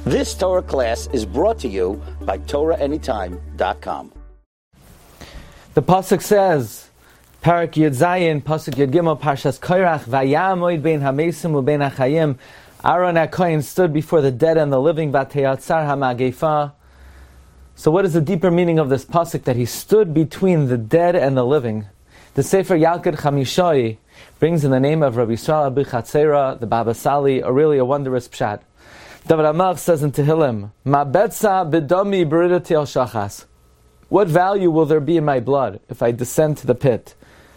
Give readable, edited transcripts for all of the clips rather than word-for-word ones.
This Torah class is brought to you by TorahAnytime.com. The pasuk says, Parak Yud Zayin, pasuk Yud Gimel, Parshas Korach, Vayamoid bein hamesim ubein hachayim. Aaron HaKohen stood before the dead and the living, Vateyatzar HaMagefa. So what is the deeper meaning of this pasuk, that he stood between the dead and the living? The Sefer Yalkut Chamishoi brings in the name of Rabbi Yisrael Abichatzera, the Baba Sali, a wondrous pshat. David HaMelech says in Tehillim, Ma betza b'dami b'ridati al shachas. What value will there be in my blood if I descend to the pit?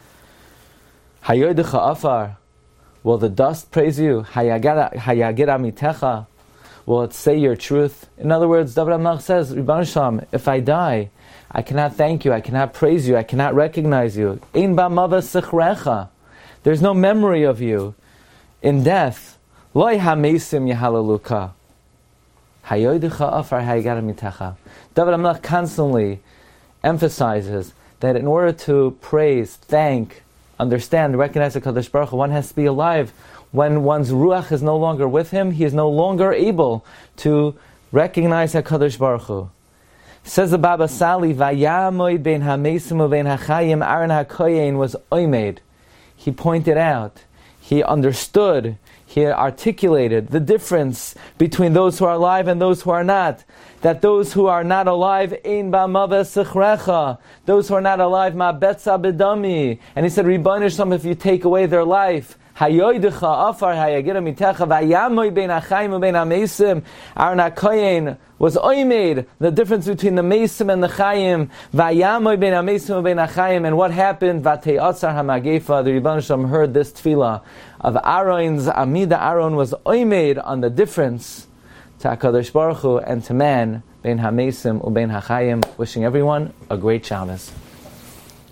Hayodecha afar. Will the dust praise you? Hayagir amitecha. Will it say your truth? In other words, David HaMelech says, Ribbon Shalom, if I die, I cannot thank you, I cannot praise you, I cannot recognize you. Ein ba'mava sichrecha. There's no memory of you. In death, Loi hamesim yehalaluka. Hayodecha afar hayagir amitecha. David HaMelech constantly emphasizes that in order to praise, thank, understand, recognize the Kadosh Baruch Hu, one has to be alive. When one's ruach is no longer with him, he is no longer able to recognize HaKadosh Baruch Hu. Says the Baba Sali, Vayamoid bein hamesim ubein hachayim. Aaron HaKohen was oimed. He pointed out, he understood, he articulated the difference between those who are alive and those who are not. That those who are not alive, ein ba'mava sichrecha. Those who are not alive, ma betza b'dami. And he said, Ribbon Shalom, if you take away their life, hayodecha afar hayagir amitecha vayamoy bein hachayim ubein hamesim. Aaron HaKohen was oimed, the difference between the mesim and the chayim. Vayamoy bein hamesim ubein hachayim. And what happened? Vateyatzar hamagefa. The Ribbon Shalom heard this tefillah of Aaron's Amida. Aaron was oimed on the difference to HaKadosh Baruch Hu and to man, bein hamesim ubein hachayim. Wishing everyone a great Shabbos.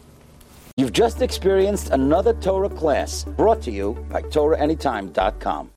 You've just experienced another Torah class brought to you by TorahAnytime.com.